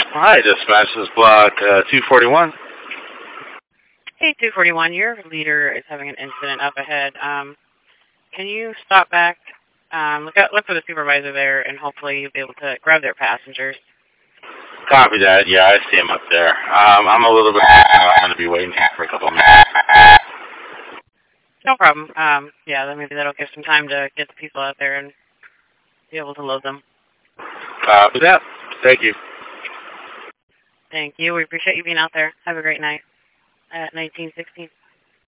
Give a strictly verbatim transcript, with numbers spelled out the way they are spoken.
Hi, dispatch. This is block uh, two forty-one. Hey, two forty-one, your leader is having an incident up ahead. Um, can you stop back, um, look out, look for the supervisor there, and hopefully you'll be able to grab their passengers? Copy that. Yeah, I see him up there. Um, I'm a little bit. I'm going to be waiting for a couple of minutes. No problem. Um, yeah, then maybe that'll give some time to get the people out there and be able to load them. Copy that. Thank you. Thank you. We appreciate you being out there. Have a great night at nineteen sixteen.